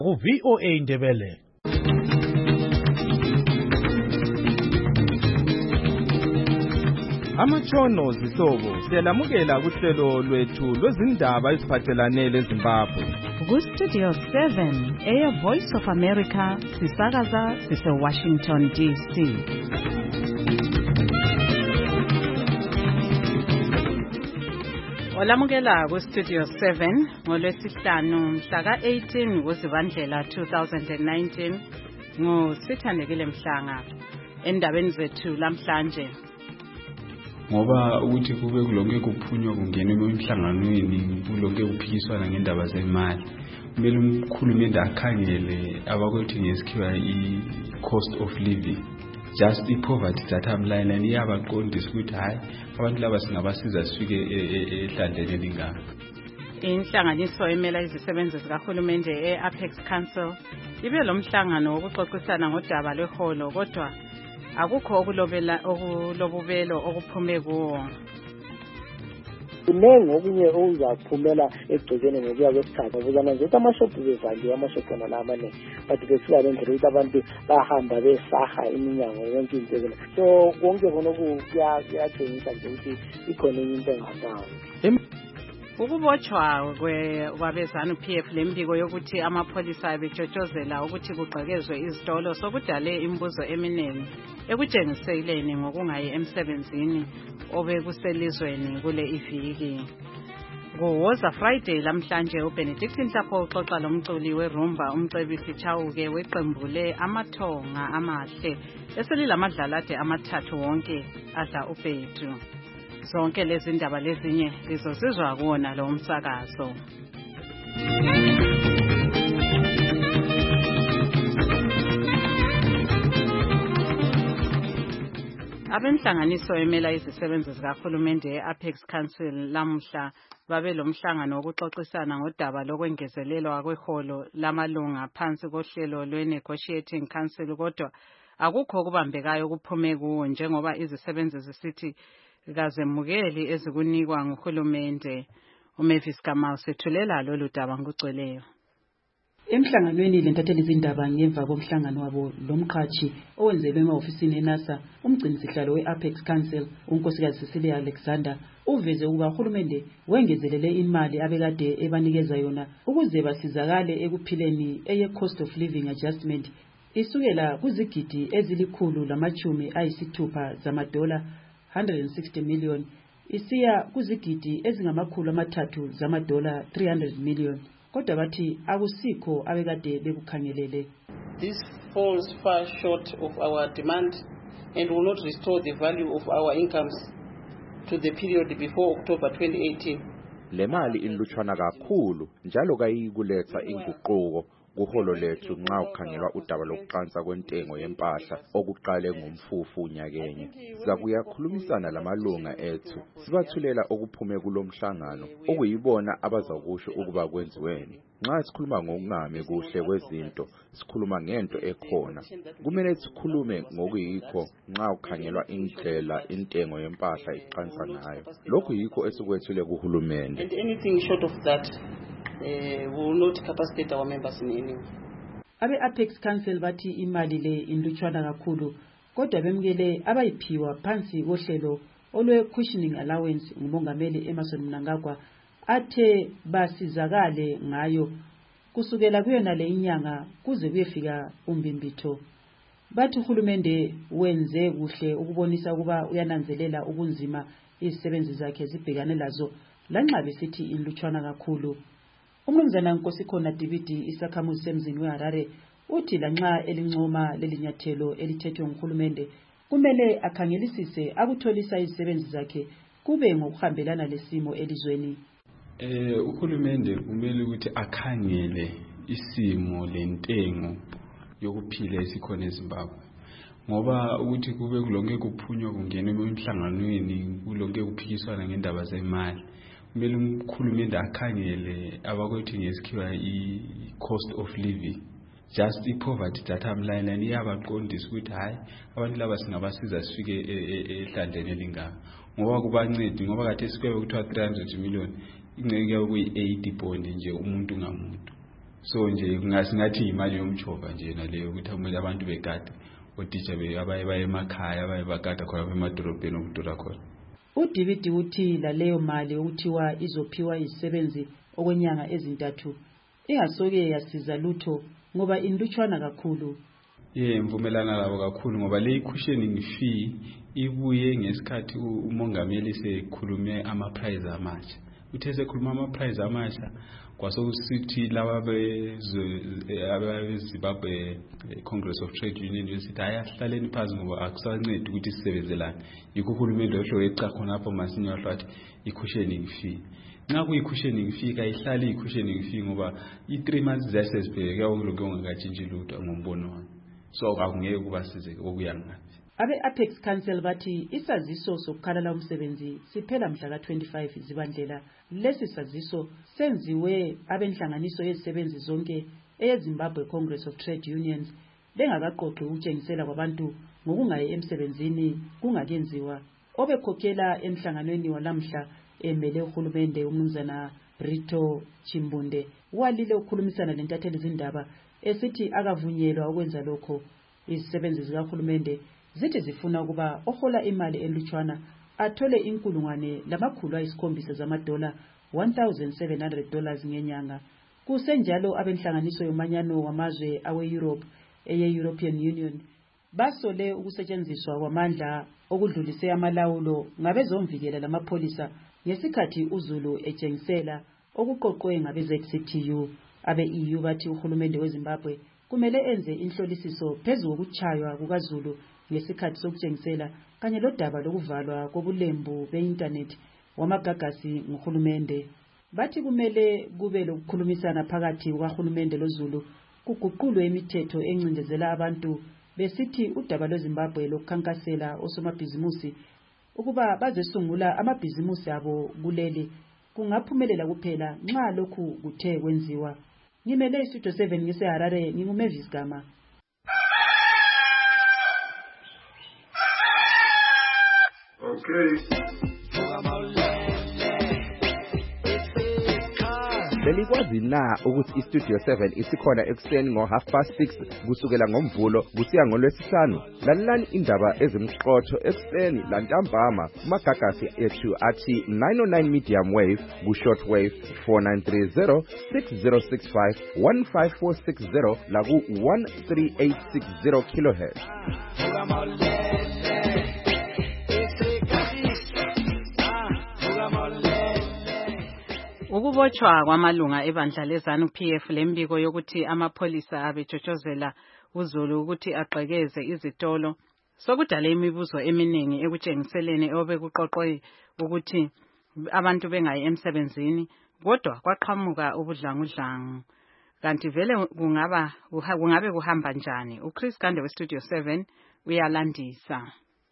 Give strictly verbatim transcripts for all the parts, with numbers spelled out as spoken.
ku-V O A Ndebele. Amatshono zihlobo siyalamukela kuhlelo lwethu lwezindaba eziphathelane leZimbabwe. Ku-Studio seven, Air Voice of America, sisakaza sise-Washington D C. Olamukela ku-Studio seven ngolwesihlanu mhla ka-eighteen kuZibandlela two thousand nineteen nguSithandekile Mhlanga endabeni zethu lamhlanje. Ngoba ukuthi kube kulonke kuphunywa kungena emhlanganweni kulonke kuphikiswana ngendaba zemali kumele umkhulumeli akhangele abakwethu ngesikhiwa i-cost of living, just i-poverty data line and iyabaqondisa ukuthi hayi abantu laba singabasiza sifike ehlandleni elingaka. Inhlanganiso emela izisebenzi zikahulumende e-Apex Council ibe lo mhlangano wokuxoxisana ngodaba lweholo kodwa akukho okulobela okulobubelo okuphume kuwo. Kunengi okunye okuzaphumela egcekeni ngokuya kwesikhathi ukuzana nje amashophu bezaliwe amashophu na amanengi but besiya lendlela ukuthi abantu bahamba besaha iminyango yonke into ezena so konke khona kuyatshengisa nje ukuthi ikhona into engasayo. Ukubotshwa kwabezanu P F lembiko yokuthi amapholisa betshotshozela ukuthi kugqekezwe izitolo sokudale imibuzo eminingi ekutshengiseleni ngokungayi emsebenzini obekuselizweni kule iviki. Kuwoza Friday lamhlanje uBenedict Nhlapho uxoxa lomculi werumba umcebisi Chauke weqembule amathonga amahle eselilamadlalade amathathu wonke adla ubhedu. Zonke lezi ndaba lezinye lizozizwa kuona lo umsakazo. Abenhlanganiso emela izisebenzi zikahulumende e-Apex Council lamuhla babe lo mhlangano wokuxoxisana ngodaba lokwengezelelwa kweholo lamalunga phansi kohlelo lwe-Negotiating Council kodwa akukho okubambekayo kuphume kuwo njengoba izisebenzi zisithi kazemukeli ezikunikwa nguhulumende. uMavis Kamal sethulela lolu daba ngugcweleyo. Emhlanganweni lentatheli izindaba ngemva komhlangano wabo lomqhathi owenzelwe ema-ofisini eNASA, umgcinisihlalo we-Apex Council unkosikazi Cecilia Alexander uveze ukuba uhulumende wengezelele imali abekade ebanikeza yona ukuze basizakale ekuphileni eye-cost of living adjustment isukela kuzigidi ezilikhulu lamachumi ayisithupha zamadola one hundred sixty million isiya kuzigidi ezingamakhulu amathathu zamadola three hundred million. Kodwa bathi akusikho abekade bekukhangelele. This falls far short of our demand and will not restore the value of our incomes to the period before October twenty eighteen. Le mali ilutshwana kakhulu njalo kayikuletha inguquko kuholo lethu nxa ukhangelwa udaba lokuqansa kwentengo yempahla okuqale ngomfufu unyakenye. Sizakuya khulumisana lamalunga ethu sibathulela okuphume kulomhlangano okuyibona abazakusho ukuba kwenziweni. Nxa sikhuluma ngokungami kuhle kwezinto sikhuluma ngento ekhona. Kumele sikhulume ngokuyikho nxa ukhangelwa indlela intengo yempahla iqansa ngayo. Lokhu yikho esikwethule kuhulumende. And anything short of that Uh, will not capacitate our members in any way. Abe-Apex Council bathi imali le inlutshwana kakhulu kodwa bemukele abayiphiwa phansi kohlelo olwe-cushioning allowance ngumongameli Emmerson Mnangagwa athe basizakale ngayo kusukela kuyona le inyanga kuze kuyefika umbimbitho. Bathi uhulumende wenze kuhle ukubonisa ukuba uyananzelela ubunzima izisebenzi zakhe zibhekane lazo lanxa besithi inlutshwana kakhulu. Umnumzana Nkosikhona Dibidi isakhamuzi semzini weHarare uthi lanxa elincoma lelinyathelo elithethwe nguhulumende kumele akhangelisise akutholisa izisebenzi zakhe kube ngokuhambelana lesimo elizweni. Eh uhulumende kumele ukuthi akhangele isimo lentengo yokuphila esikhona eZimbabwe ngoba ukuthi kube kulonke kuphunywa kungena emhlanganweni kulonke kuphikiswana ngendaba zemali kumele umkhulumeli akhangele abakwethu ngesikhiwa i-cost of living, just i-poverty data line and iyabaqondisa ukuthi hayi abantu laba singabasiza sifike ehlandleni elingaka ngoba kubancedi ngoba kade sikwebe kuthiwa three hundred million ingceke kuyi eighty bond nje umuntu ngamuntu. so nje kungasingathi imali yomjova nje naleyo ukuthi kumele abantu begade otitsha be abaye baye emakhaya abaye bagada khona emadolobheni okudura khona. uDividi uthi laleyo mali ukuthiwa izophiwa izisebenzi okwenyanga ezintathu ingasoke yasiza lutho ngoba indutshwana kakhulu. Ye mvumelana labo kakhulu ngoba le cushioning fee ibuye ngesikhathi umongameli sekhulume ama price amasha. Uthe sekhuluma ama price amasha kwasokusithi laba beZimbabwe Congress of Trade Union besithi ayahlaleni phansi ngoba akusancedi ukuthi sisebenzelane. Yikho uhulumende osho eca khona apho masinya wathi i-cushioning fee. Nxa kuyi-cushioning fee kayihlali i-cushioning fee ngoba i-three months zasesibheke yawuloko ongakatshintshi lutho ngombono wami. So akungeke kubasize okuya ngathi. Abe-Apex Council bathi isaziso sokukhalala umsebenzi siphela mhla ka twenty-five Zibandlela. Lesi saziso senziwe abenhlanganiso yezisebenzi zonke eyeZimbabwe Congress of Trade Unions bengakaqoqi ukutshengisela kwabantu ngokungayi emsebenzini kungakenziwa. Obekhokhela emhlanganweni walamhla emele uhulumende umnumzana Rito Chimbunde walile ukukhulumisana lentatheli zindaba esithi akavunyelwa ukwenza lokho. Izisebenzi zikahulumende zithi zifuna ukuba ohola imali elutshwana athole inkulungwane lamakhulu ayisikhombisa zamadola one thousand seven hundred dollars ngenyanga. Kusenjalo abenhlanganiso yomanyano wamazwe awe-Europe eye-European Union basole ukusetshenziswa kwamandla okudlulise amalawulo ngabezomvikela lamapholisa ngesikhathi uZulu etshengisela okuqoqwe ngabe-Z C T U. Abe-E U bathi uhulumende weZimbabwe kumele enze inhlolisiso phezu kokutshaywa kukaZulu ngesikhathi sokutshengisela kanye lodaba lokuvalwa kobulembu be-internet wamagagasi nguhulumende. Bathi kumele kube lokukhulumisana phakathi kukaHulumende loZulu kuguqulwe imithetho encindezela abantu besithi udaba lweZimbabwe lokukhankasela osomabhizimusi ukuba bazesungula amabhizimusi abo kuleli kungaphumelela kuphela nxa lokhu kuthe kwenziwa. Ngimele iStudio seven ngiseHarare nginguMavis Gama. Okay. Belikwazi na ukuthi iStudio seven isikhona ekuseni ngo half past six kusukela ngomvulo kusiya ngolwesihlanu. Lalelani indaba ezimqotho ekuseni lantambama kumagagasi ethu athi nine oh nine medium wave ku short wave four nine three zero six zero six five one five four six zero la ku one three eight six zero kilohertz. Ukubotshwa kwamalunga ebandla leZANU P F lembiko yokuthi amapholisa abejotshozela uZulu ukuthi agqekeze izitolo sokudale imibuzo eminingi ekutshengiseleni obekuqoqwe ukuthi abantu bengayi emsebenzini kodwa kwaqhamuka ubudlangudlangu. Kanti vele kungaba kungabe kuhamba njani? uChris Gande weStudio seven uyalandisa.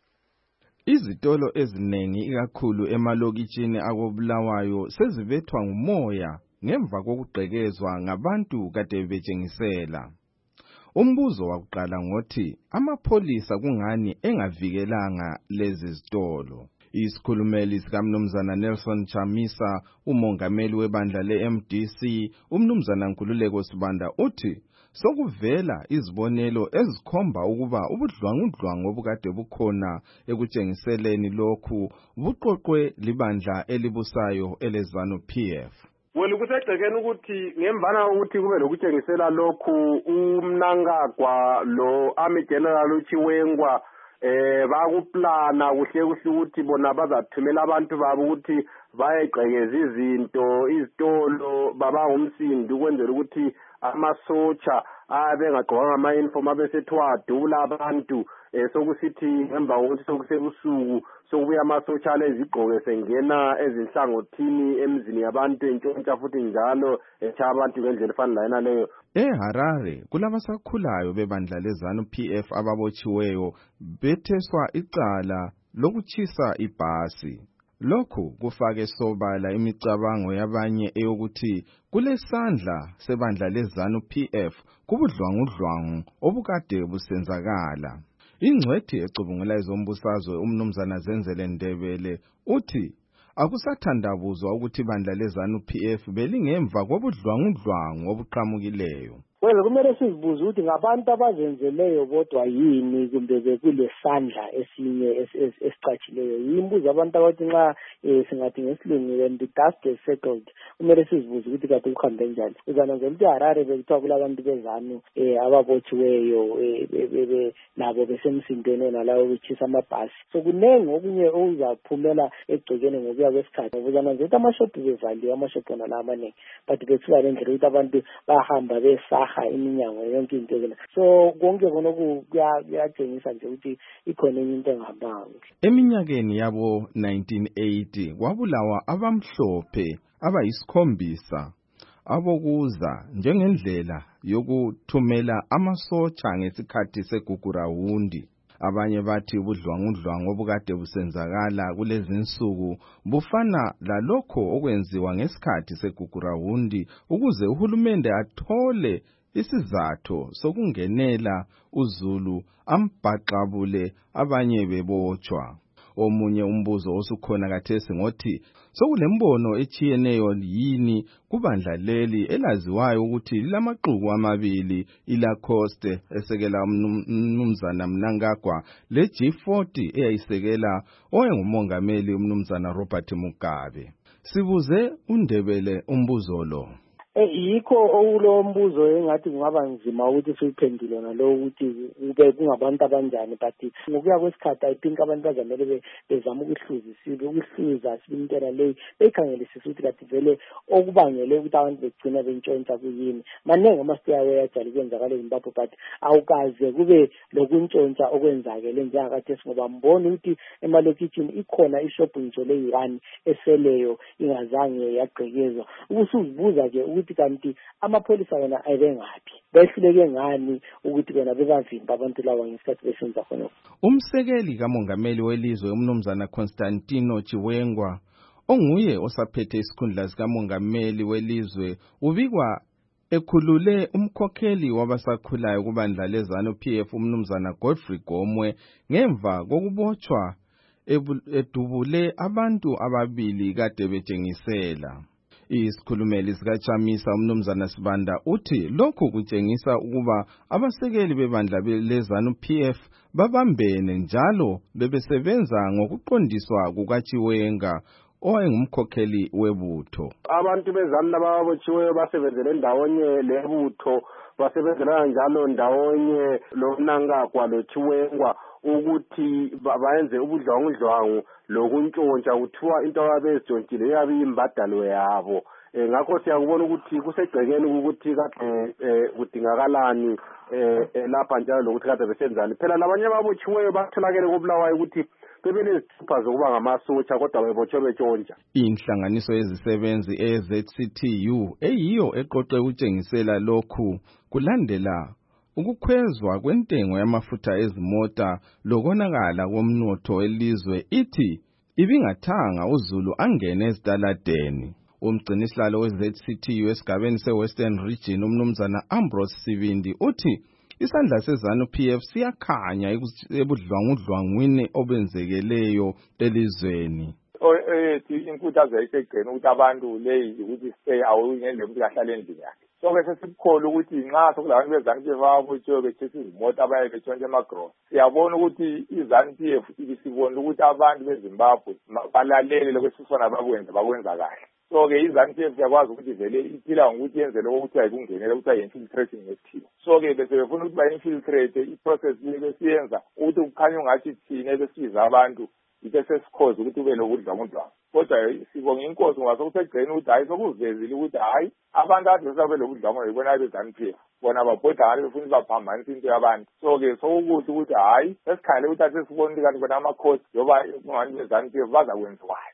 Izitolo eziningi ikakhulu emalokitshini akobulawayo sezibethwa ngumoya ngemva kokugqekezwa ngabantu kade betshengisela. Umbuzo wakuqala ngothi amapholisa kungani engavikelanga lezi zitolo. Isikhulumeli sikaMnumzana Nelson Chamisa, umongameli webandla le-M D C, uMnumzana Nkululeko Sibanda uthi sokuvela izibonelo ezikhomba ukuba ubudlwangudlwangu obukade bukhona ekutshengiseleni lokhu buqoqwe libandla elibusayo eleZANU P F. Well, kusegcekeni ukuthi ngemvana ukuthi kube lokutshengisela lokhu uMnangagwa lo Army General uChiwengwa eh bakuplana kuhle kuhle ukuthi bona bazathumela abantu babo ukuthi bayegqekeza izinto izitolo baba ngumsindi ukwenzela ukuthi amasocha abengagqokanga ama-uniform abesethwa adula abantu eh sokusithi ngemva kokuthi sokusebusuku sokubuya amasocha lezigqoke sengena ezinhlangothini emzini yabantu entshontsha futhi njalo etha abantu ngendlela efana lana leyo. EHarare kulabasakhulayo bebandla leZANU P F ababotshiweyo betheswa icala lokutshisa ibhasi. Lokhu kufake sobala imicabango yabanye eyokuthi kulesandla sebandla leZANU P F kubudlwangudlwangu obukade busenzakala. Ingcwethi ecubungula ezombusazwe uMnumzana Zenzele Ndebele uthi akusathandabuzwa ukuthi ibandla leZANU-P F belingemva kobudlwangudlwangu obuqhamukileyo. Well, kumele sizibuze ukuthi ngabantu abazenzeleyo bodwa yini kumbe bekulesandla esinye esicatshileyo. Yimbuzo abantu abathi nxa singathi ngesilungu when the dust is settled kumele sizibuze ukuthi kade kuhambe njani. Uzananzela ukuthi Harare bekuthiwa kulabantu beZANU ababotshiweyo nabo besemsindweni nalawo betshisa amabhasi. So kunengi okunye okuzaphumela egcekeni ngokuya kwesikhathi. Uzananzela ukuthi amashophu bevaliwe, amashophu wona la amanengi, but bethiwa lendlela ukuthi abantu bahamba besa iminyango yonke into le. So konke khona kuyatshengisa nje ukuthi ikhona enye into engahambanga. Eminyakeni yabo nineteen eighty kwabulawa abamhlophe abayisikhombisa abokuza njengendlela yokuthumela amasotsha ngesikhathi segugurawundi. Abanye bathi ubudlwangudlwangu obukade busenzakala kulezi insuku bufana lalokho okwenziwa ngesikhathi segugurawundi ukuze uhulumende athole isizathu sokungenela uZulu ambhaqabule abanye bebotshwa. Omunye umbuzo osukhona kathesi ngothi sokulembono echiyeneyo yini kubandla leli elaziwayo ukuthi lamaqhuku amabili iLacoste esekela umnumzana Mnangagwa le G forty eyayisekela oyengumongameli umnumzana Robert Mugabe. Sibuze uNdebele umbuzo lo. Yikho okulo mbuzo engathi kungaba nzima ukuthi siphendule nalo ukuthi ube kungabantu abanjani, but ngokuya kwesikhathi I think abantu bazamele bezama ukuhluzisile ukuhluza sibintela leyi bekhangelisisa ukuthi kathi vele okubangele ukuthi abantu begcina bentshontsha kuyini. Manenge amasiteyawe yajali kwenzakala eZimbabwe, but awukaze kube lokuntshontsha okwenzakele njengakathesi ngoba mbona ukuthi emalokitshini ikhona ishop nje leyi-one eseleyo ingazange yagqekezwa. Ukusuzibuza ke ukuthi kanti amapholisa wona ayebengaphi, behluleke ngani ukuthi bona bebavimba abantu lawa ngesikhathi besenza khona. Umsekeli kamongameli welizwe umnumzana Constantino Chiwengwa onguye osaphethe isikhundla sikamongameli welizwe ubikwa ekhulule umkhokheli wabasakhulayo kubandla leZANU-P F umnumzana Godfrey Gomwe ngemva kokubotshwa edubule abantu ababili kade betshengisela. Isikhulumeli sikaChamisa umnumzana Sibanda uthi lokhu kutshengisa ukuba abasekeli bebandla leZANU-P F babambene njalo bebesebenza ngokuqondiswa kukaChiwenga owayengumkhokheli webutho. Abantu beZANU lababotshiweyo basebenzele ndawonye lebutho, basebenzela njalo ndawonye lo Mnangagwa lo Chiwengwa ukuthi bayenze ubudlwangudlwangu lokuntshontsha kuthiwa into ababezijontshile yabe imbadalo yabo. Ngakho siyakubona ukuthi kusegcekeni ukuthi kade kudingakalani lapha njalo lokuthi kade besenzani. Phela labanye ababotshiweyo batholakele kubulawayo ukuthi bebelezithupha zokuba ngamasotsha kodwa bebotshwe betshontsha. Inhlanganiso yezisebenzi e-Z C T U eyiyo eqoqwe ukutshengisela lokhu kulandela ukukhwezwa kwentengo yamafutha ezimota lokonakala komnotho welizwe ithi ibingathanga uZulu angene ezitaladeni. Umgcinisihlalo we-Z C T U esigabeni se-Western Region umnumzana Ambrose Sibindi uthi isandla seZANU-P F siyakhanya ebudlwangudlwangwini obenzekeleyo elizweni. Ethi inkuthazo yayisegcene ukuthi abantu leyi ukuthi stay awuyingele ukuthi kahlale endlini yakhe. So ke sesibukhola ukuthi nxa sokulabantu beZANU-P F ababotshiwe betshisa izimota abaye betshontsha emagross. Siyabona ukuthi iZANU-P F ibisibona ukuthi abantu beZimbabwe balalele lokho esifuna bakwenza bakwenza kahle. So ke iZANU-P F yakwazi ukuthi vele iphila ngokuthi yenze lokho ukuthi ayikungenela ukuthi ayi-infiltration ngesithiwa. So ke bese befuna ukuthi ba-infiltrate i-process le besiyenza ukuthi kukhanya ungathi thina ebesiza abantu ite sesikhoze ukuthi ube lokudlwangudlwangu. Kodwa sibonga inkosi ngoba sokusegcene ukuthi hayi sokuvezile ukuthi hayi abantu ade besabe lokudlwangudlwangu yibona beZANU-P F bona babhoda ngale befuna baphambanisa into yabantu. So ke sokukuthi ukuthi hayi sesikhale ukuthi athi sibona ukuthi kanti bona amakhosi yoba kungani beZANU-P F bazakwenziwayo.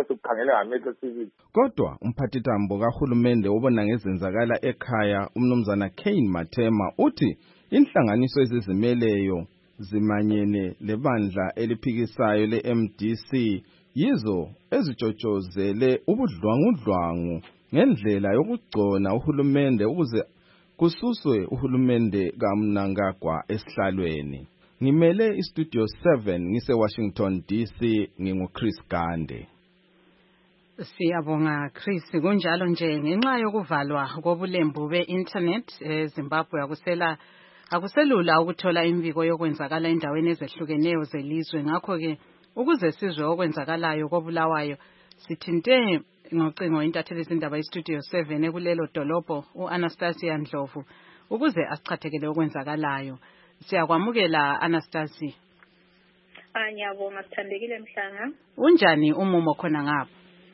Kodwa umphathitambo kahulumende obona ngezenzakala ekhaya umnumzana Kane Matema uthi inhlanganiso ezizimeleyo zimanyene lebandla eliphikisayo le-M D C yizo ezitshotshozele ubudlwangudlwangu ngendlela yokugcona uhulumende ukuze kususwe uhulumende kaMnangagwa esihlalweni. Ngimele iStudio seven ngise Washington D C nginguChris Gande. Siyabonga Chris, kunjalo nje ngenxa yokuvalwa kobulembu be-internet eZimbabwe akusela akuselula ukuthola imviko yokwenzakala endaweni ezehlukeneyo zelizwe. Ngakho ke ukuze sizwe okwenzakalayo koBulawayo sithinte ngocingo intatheli izindaba iStudio seven ekulelo dolobho uAnastasia Ndlovu ukuze asichathekele okwenzakalayo. Siyakwamukela Anastasia. Ngiyabonga Sithandekile Mhlanga. Unjani umumo khona ngapha?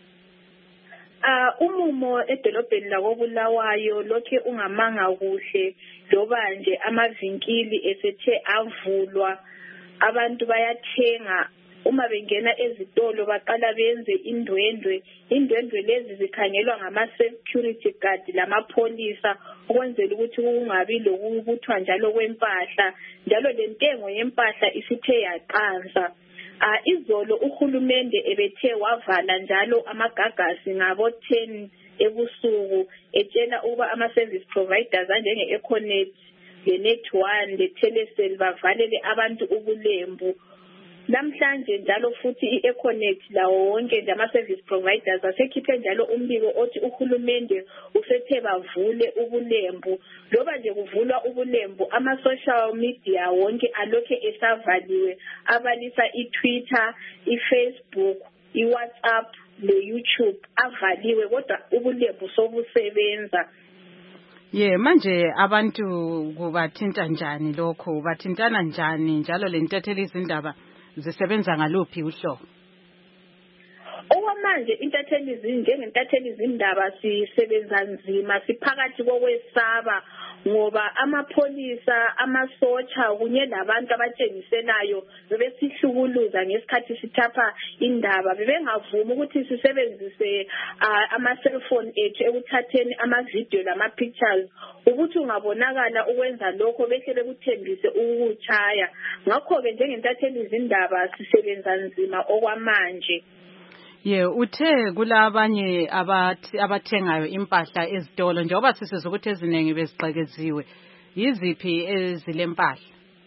Ah umumo edolobheni lakoBulawayo lokhe ungamanga kuhle loba nje amavinkili esethe avulwa, abantu bayathenga, uma bengena ezitolo baqala benze indwendwe. Indwendwe lezi zikhangelwa ngama security guard lamapholisa ukwenzela ukuthi kungabi lokubuthwa njalo kwempahla, njalo lentengo yempahla isithe yaqansa. Ah izolo uhulumende ebethe wavala njalo amagagasi ngabo ten ebusuku etshela uba ama service providers njenge Econet, le Net one, le Telecel bavalele abantu ubulembu. Namhlanje njalo futhi iEconet lawo wonke nje ama service providers asekhiphe njalo umbiko othi uhulumende usethe bavule ubulembu. Loba nje kuvulwa ubulembu ama social media wonke alokhe esavaliwe, abalisa iTwitter, iFacebook, iWhatsApp leYouTube avaliwe, kodwa ubulembu sobusebenza. Ye manje abantu kubathinta njani lokho, bathintana njani njalo lentatheli izindaba zisebenza ngaluphi uhlobo? Okwamanje intatheli izinje ngentatheli izindaba sisebenza nzima, siphakathi kokwesaba ngoba amapholisa, amasotsha kunye labantu abatshengiselayo bebesihlukuluza ngesikhathi sithapha indaba. Bebengavumi ukuthi sisebenzise uh, ama cellphone ethu ekuthatheni ama video lama pictures, ukuthi ungabonakala ukwenza lokho behle bekuthembise ukukuchaya. Ngakho ke njengentatheli izindaba sisebenza nzima okwamanje. Ye uthe kulabanye abathi abathengayo impahla ezitolo njengoba sisiza ukuthi eziningi bezigxekeziwe, yiziphi ezilempahla?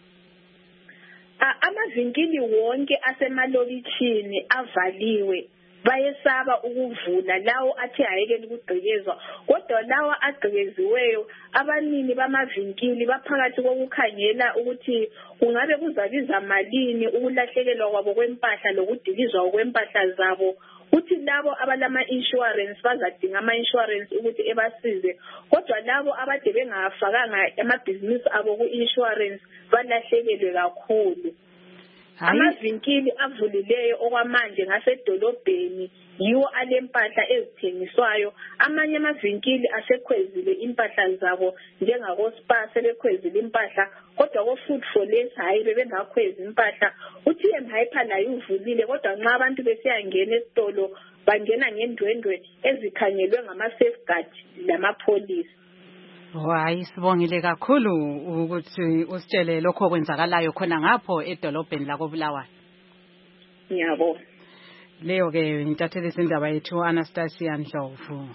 Amavinkili wonke asemalokitshini avaliwe, bayesaba ukuvula lawo athe ayekele ukugqekezwa, kodwa lawa agqekeziweyo abanini bamavinkili baphakathi kokukhangela ukuthi kungabe kuzabiza malini ukulahlekelwa kwabo kwempahla lokudilizwa kwempahla zabo, uthi labo abalama insurance bazadinga ama insurance ukuthi ebasize, kodwa labo abade bengafakanga amabhizinisi abo ku insurance balahlekelwe kakhulu. Amavinkili avulileyo okwamanje ngasedolobheni yiwo alempahla ezithengiswayo. Amanye amavinkili asekhwezile impahla zabo njengako Spar sebekhwezile impahla, kodwa ko Food for Less hayi bebengakhwezi impahla. Uthi eMhyper nayo uvulile, kodwa nxa abantu besiyangena esitolo bangena ngendwendwe ezikhangelwe ngama safeguard lamapholisa. Hayi sibongile kakhulu ukuthi usitshele lokho kwenzakalayo khona ngapho edolobheni lakoBulawayo. Ngiyabonga. Leyo ke intatheli izindaba yethu Anastasia Ndlovu.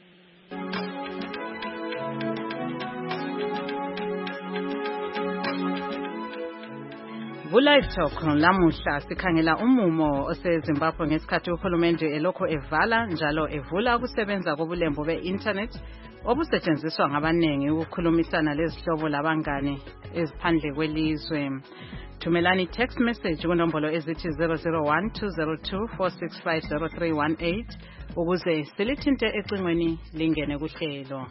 Ku-Live Talk lamuhla sikhangela umumo oseZimbabwe ngesikhathi uhulumende elokho evala njalo evula ukusebenza kobulembu be-internet obusetshenziswa ngabanengi ukukhulumisana lezihlobo labangane eziphandle kwelizwe. Thumelani text message kunombolo ezithi zero zero one two zero two four six five zero three one eight ukuze silithinte ecingweni lingene kuhlelo.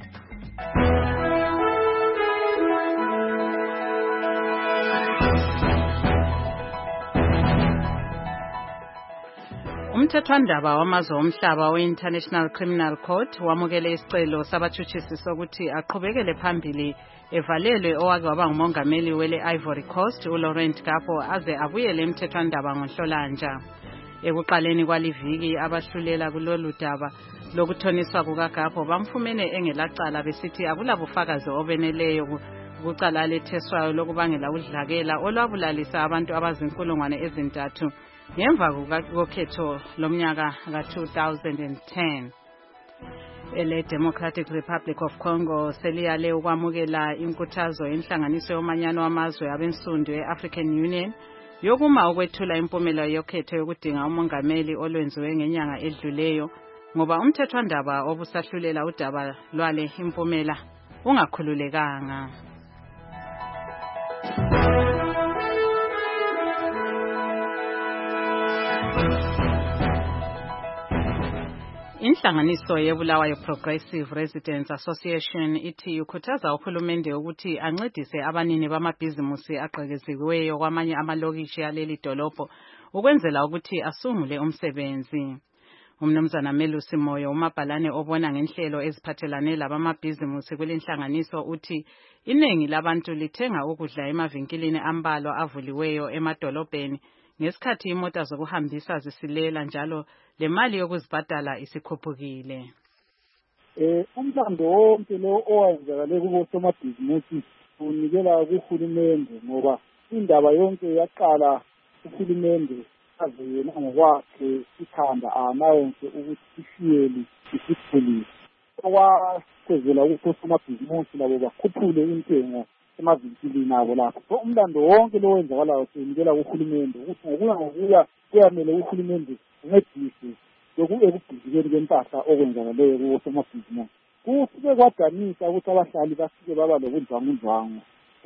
Umthethwandaba wamazwe omhlaba we-International Criminal Court wamukele isicelo sabatshutshisi sokuthi aqhubekele phambili evalelwe owake waba ngumongameli wele Ivory Coast uLaurent Gbagbo aze abuyele emthethwandaba ngoNhlolanja. Ekuqaleni kwaliviki abahlulela kulolu daba lokuthoniswa kukaGgbagbo bamfumene engelacala besithi akulabufakazi obeneleyo kucala letheswayo lokubangela udlakela olwabulalisa abantu abazinkulungwane ezintathu ngemva kokhetho lomnyaka ka two thousand ten. ele Democratic Republic of Congo seliyale ukwamukela inkuthazo yenhlanganiso yomanyano wamazwe abensundu e-African Union yokuma ukwethula impumela yokhetho yokudinga umongameli olwenziwe ngenyanga edluleyo ngoba umthethwandaba obusahlulela udaba lwale impumela ungakhululekanga. Inhlanganiso yeBulawayo Progressive Residents Association ithi ukhuthaza uhulumende ukuthi ancedise abanini bamabhizimusi aqhekeziweyo kwamanye amalokishi aleli dolobho ukwenzela ukuthi asungule umsebenzi. Umnumzana Melusi Moyo umabhalane obona ngenhlelo eziphathelane labamabhizimusi kwelinhlanganiso uthi iningi labantu lithenga ukudla emavinkilini ambalwa avuliweyo emadolobheni ngesikhathi imota zokuhambisa zisilela njalo le mali yokuzibhadala isikhuphukile. Eh umlando wonke lo owenzakale kubo somabhizimusi unikela kuhulumende ngoba indaba yonke yaqala uhulumende aze yena ngokwakhe ikhanda anawonke ukuthi isiyeli isiphelile. Okwasezela ukuthi somabhizimusi labo bakhuphule intengo emavinkilini nabo lapho. So umlando wonke lo wenzakalayo unikela kuhulumende ukuthi ngokuya ngokuya kuyamele uhulumende uncedise ekubhizikeni kwempahla okwenzakaleyo kuwo somabhizimusi. Kufike kwadanisa ukuthi abahlali bafike baba lobudlwangudlwangu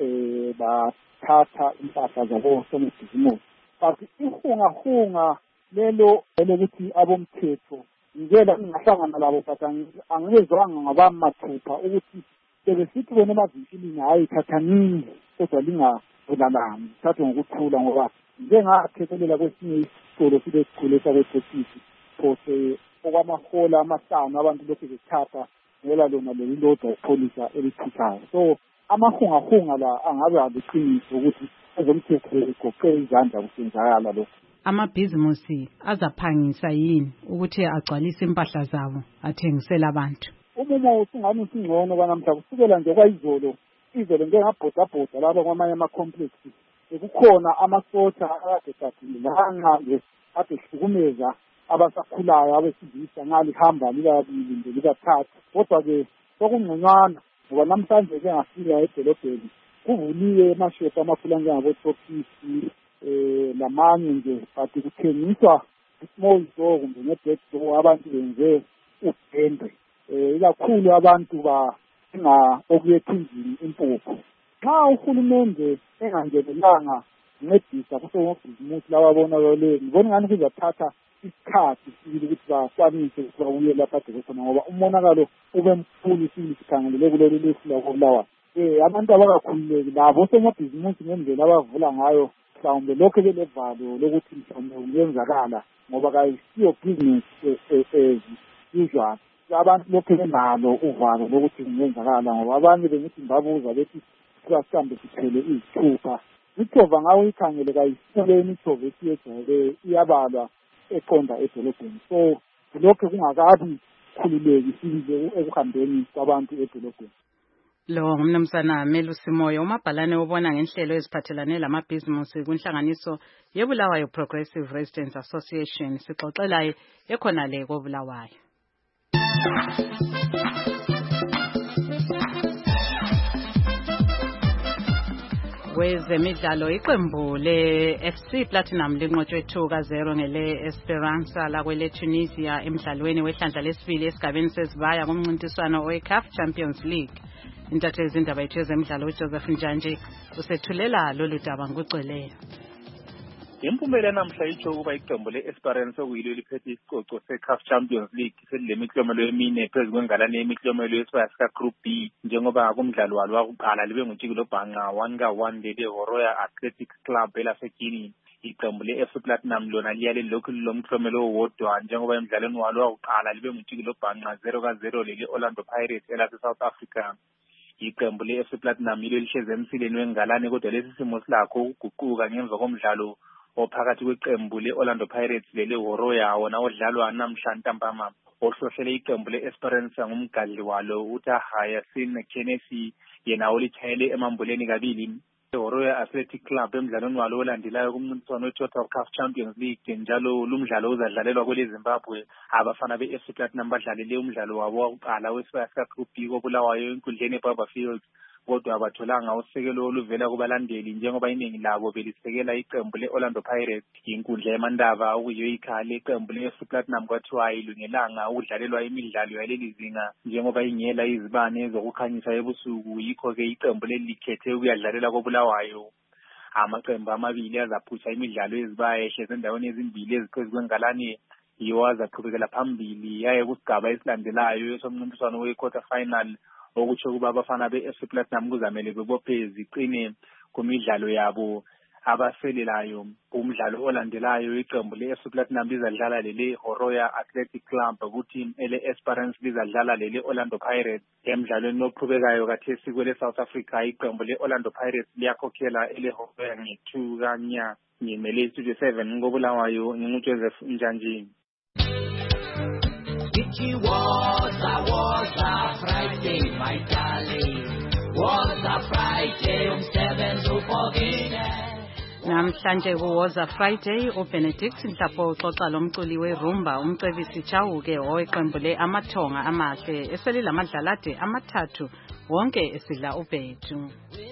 um bathatha impahla zabo somabhizimusi. Kanti ihungahunga lelo elokuthi abomthetho ngikela ngingahlangana labo but angezwanga ngabamathupha ukuthi sebesithi bona emavinkilini hayi thathanini kodwa lingabulalani thathe ngokuthula ngoba njengathethelela kwesinye isitolo sibe sikhule sakwethekisi phose okwamahola amahlanu abantu lokhu bethatha ngela lona leli lodwa ipholisa elithuthayo. So amahungahunga la angabe aliqiniso ukuthi ezomthetho igoqe izandla kusenzakala lokho. Amabhizimusi azaphangisa yini ukuthi agcwalise impahla zabo athengisela abantu? Umumo usingani usingcono kanamhla kusukela nje kwayizolo izolo ngengabhodabhoda lapha kwamanye ama-complex kukhona amasotsha akade nje ade hlukumeza abasakhulayo abesilisa ngalihamba likabili nje likathathu. Kodwa-ke sokungconywana ngoba namhlanje ke ngafika edolobheni kuvuliwe emashopu amakhulu anjengabo-Tropisi um lamanye nje but kuthengiswa i-small door kumbe ne-back door abantu benze udendwe. Eh ikakhulu abantu badinga okuyethunjini impuphu. Xa uhulumende engangenelanga ncedisa kusomabhizimusi lababona lole ngibona ngani kuzathatha isikhathi sibili ukuthi bakwanise ukuthi babuye lapha kade khona ngoba umonakalo ube mkhulu sibili sikhangelele kuleli lesu lakoBulawayo. Eh abantu abakakhululeki labo somabhizimusi ngendlela abavula ngayo mhlawumbe lokho belevalo lokuthi mhlawumbe kuyenzakala ngoba kayisiyo business usual. Abantu lokho benalo uvalo lokuthi kungenzakala ngoba abanye bengithi babuza bethi sihambe siphele izithupha. Itova ngawo ikhangele kayisele itova esiyejayele iyabalwa eqonda edolobheni. So lokho kungakabi khululeki sibile ekuhambeni kwabantu edolobheni. Lo ngumnumzana Melusi Moyo umabhalane obona ngenhlelo eziphathelane lamabhizimusi kunhlanganiso yeBulawayo Progressive Residents Association sixoxelayo ekhona le koBulawayo. Kwezemidlalo iqembu le-F C Platinum linqotshwe two ka zero ngele Esperança lakwele Tunisia emidlalweni wehlandla lesibili esigabeni sesibaya kumncintiswano we-CAF Champions League. Intatheli zindaba yethu yezemidlalo uJoseph Njanje usethulela lolu daba ngocweleyo. Impumela namhla itsho ukuba iqembu le-Esperance okuyilo liphethe isicoco se-CAF Champions League selilemiklomelo emine phezu kwengalane yemiklomelo yesibaya sika-Group B njengoba kumdlalo walo wakuqala libe nguTshikilo Bhanqa one ka one lele Horoya Athletics Club elaseGuinea. Iqembu le-F C Platinum lona liya lilokhu lilomklomelo owodwa njengoba emdlalweni walo wakuqala libe nguTshikilo Bhanqa zero ka zero lele Orlando Pirates elase-South Africa. Iqembu le-F C Platinum yilo lihlezi emsileni wengalane kodwa lesi simo silakho ukuguquka ngemva komdlalo ophakathi kweqembu le-Orlando Pirates lele Horoya wona odlalwa namhla ntambama. Ohlohlele iqembu le-Esperance ngumgadli walo uTaha Yasin Kennedy yena olithayele emambuleni kabili. Horoya Athletic Club emdlalweni walo olandelayo kumncintiswano we-Total CAF Champions League njalo lumdlalo uzadlalelwa kwele Zimbabwe. Abafana be-F C Platinum badlalele umdlalo wabo wokuqala wesibaya sika-Group B koBulawayo enkundleni eBarberfield kodwa abatholanga usekelo oluvela kubalandeli njengoba iningi labo belisekela iqembu le-Orlando Pirates. Inkundla yamandaba okuyiyo ikhale iqembu le-F Platinum kwathiwa ayilungelanga ukudlalelwa imidlalo yaleli zinga njengoba ingela izibane zokukhanyisa ebusuku, yikho-ke iqembu leli likhethe ukuyadlalela koBulawayo. Amaqembu amabili azaphutha imidlalo ezibayehle ezindaweni ezimbili eziphezu kwengalane yiwo azaqhubekela phambili yaye kusigaba esilandelayo somncintiswano we-quarter final, okutsho ukuba abafana be-F Platinum kuzamele bebophe ziqine kumidlalo yabo abaselelayo. Umdlalo olandelayo iqembu le-F Platinum lizadlala lele Horoya Athletic Club, ukuthi ele-Esperance lizadlala lele Orlando Pirates. Emdlalweni oqhubekayo kathesi kwele South Africa, iqembu le-Orlando Pirates liyakhokhela ele Horoya nge-two kanya. Ngimele Studio seven ngoBulawayo, nginguJoseph Njanjini. It was a, was a Friday, my darling. Was a Friday, umsebenzi upokile. Namhlanje kuwoza Friday, uBenedict Nhlapho uxoxa lomculi werumba umcebisi Chauke oweqembu le-Amathonga Amahle eselilamadlalade amathathu wonke esidla ubhethu.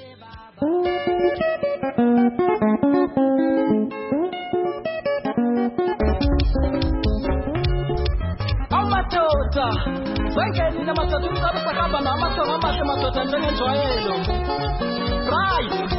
Amadoda wengeni namadoda umntwana sakamba namathonga amahle madoda njengenjwayelo. Right.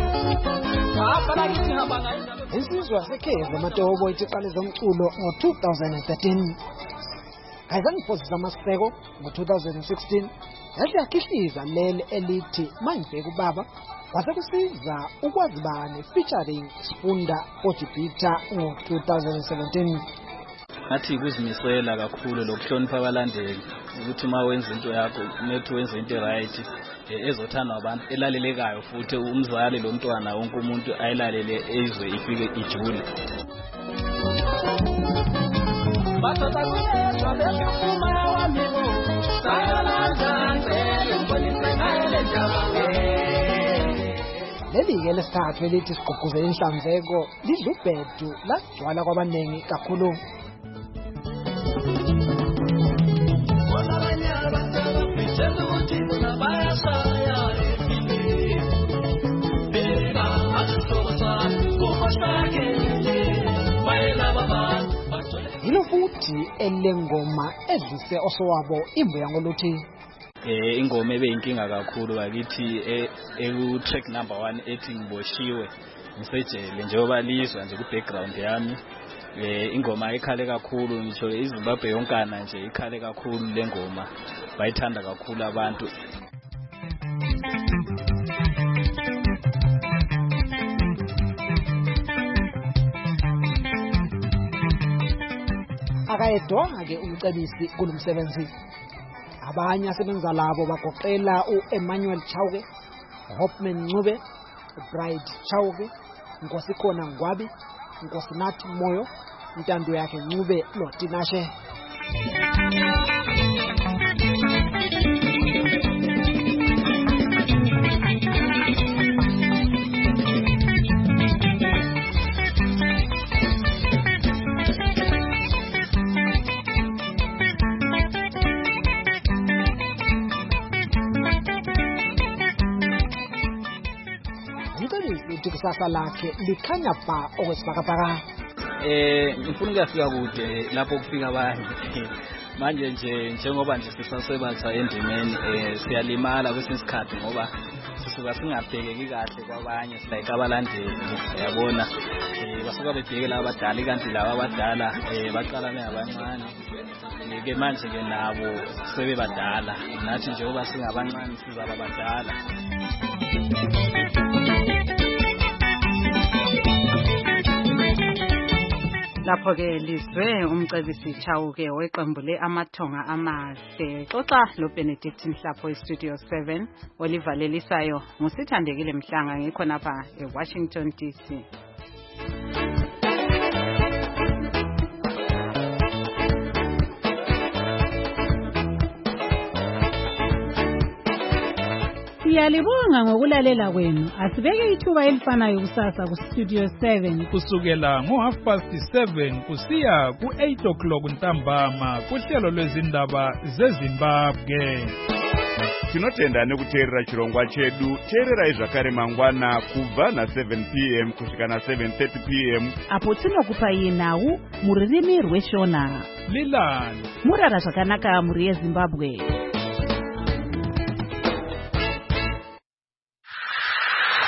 Insizwa sekheza amatobo itiqale zomculo ngo-two thousand thirteen. Kayizange iphosisa amaseko ngo-two thousand sixteen. Yahle yakhihliza leli elithi Mangibheka ubaba, kwase kusiza ukwazi bani featuring Sifunda Potipita ngo-two thousand seventeen. Ngathi kuzimisela kakhulu lokuhlonipha abalandeli ukuthi uma wenza into yakho kumele wenze into right ezothandwa abantu elalelekayo futhi umzali lo mntwana wonke umuntu ayilalele ezwe ifike ijule. Leli-ke lesithathu elithi sigqugquzele inhlanzeko lidla ubhedu lagcwala kwabaningi kakhulu. Yilo futhi elengoma edlise osowabo imbuya ngoluthi eh ingoma ebeyinkinga kakhulu bakithi eku track number one ethi ngiboshiwe ngisejele njengoba lizwa nje ku background yami. Eh ingoma ikhale kakhulu ngisho iZimbabwe yonkana nje ikhale kakhulu lengoma bayithanda kakhulu abantu. Akayedwa-ke umcebisi kulomsebenzi. Abanye asebenza labo bagoqela u-Emmanuel Chauke, Hopman Ncube, Bride Chauke, Nkosikhona Ngwabi, Nkosinathi Moyo, intando yakhe Ncube Lotinashe. Kusasa lakhe likhanya ba okwesibhakabhaka. Eh ngifuna ukuyafika kude lapho kufika abanye. Manje nje njengoba nje sisasebenza endimeni eh siyalimala kwesinye isikhathi ngoba sisuka singabhekeki kahle kwabanye like abalandeli uyabona eh basuka bebhekela abadala kanti laba abadala eh baqala bengabancane. Ke manje ke nabo sebebadala nathi njengoba singabancane sizaba badala. Lapho ke lizwe umcebisi Chauke weqembu le-Amathonga Amahle xoxa lo Benedict Nhlapho eStudio seven olivalelisayo ngusithandekile Mhlanga ngikho napha eWashington D C. Siyalibonga ngokulalela kwenu. Asibeke ithuba elifanayo kusasa ku Studio seven kusukela ngo half past seven kusiya ku eight o'clock ntambama kuhlelo lwezindaba zeZimbabwe. tinotenda nekuteerera chirongwa chedu. Teererai zvakare mangwana kubva na seven p m kusvika na seven thirty p m apo tinokupai nhau mururimi rweshona. Lilani murara zvakanaka muri yeZimbabwe.